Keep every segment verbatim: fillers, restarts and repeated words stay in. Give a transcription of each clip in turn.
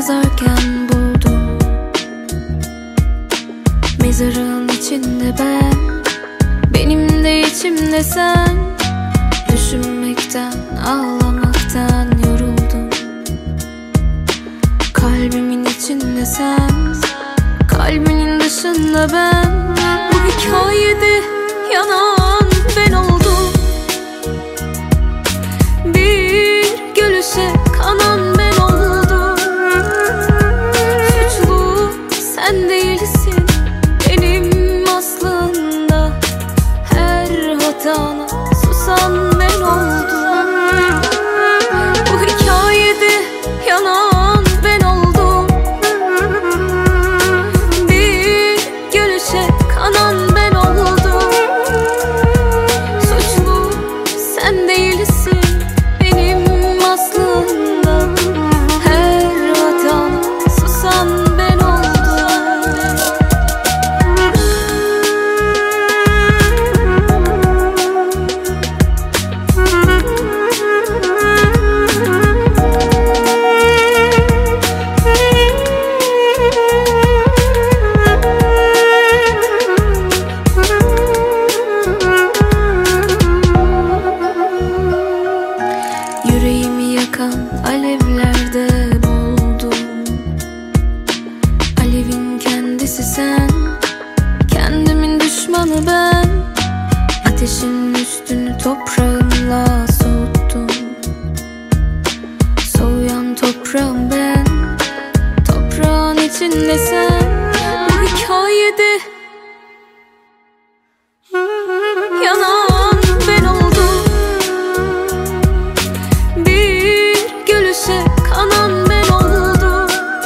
kazarken buldum. Mezarın içinde ben, benim de içimde sen. Düşünmekten, ağlamaktan yoruldum. Kalbimin içinde sen, kalbinin dışında ben. Bu hikayede yanan ben oldum. Bir gülüşe kanan ben oldum. Suçlu sen değilsin benim aslında. Her hatana susan ben oldum. Bu hikayede yanan ben oldum. Bir gülüşe kanan ben oldum. Suçlu sen değilsin benim aslında. Her hatana susan ben oldum. Yüreğimi yakan alevlerde buldum. Alevin kendisi sen, kendimin düşmanı ben. Ateşin üstünü toprağımla soğuttum. Soğuyan toprağım ben, toprağın içinde sen. Bu hikayede yanan ben oldum. Bir gülüşe kanan ben oldum.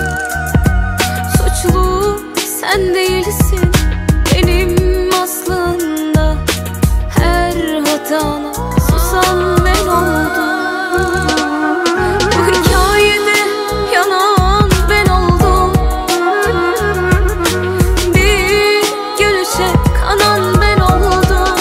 Suçlu sen değilsin benim aslında. Her hatana susan ben oldum. Bu hikayede yanan ben oldum. Bir gülüşe kanan ben oldum.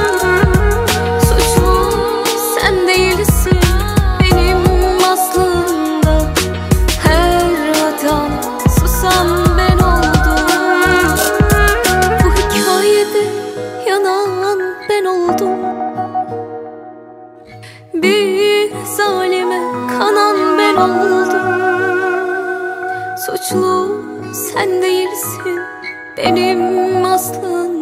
Suçlu sen değilsin benim aslında. Her hatana susan ben oldum. Bu hikayede yanan ben oldum. Bir zalime kanan ben oldum. Suçlu sen değilsin benim aslında.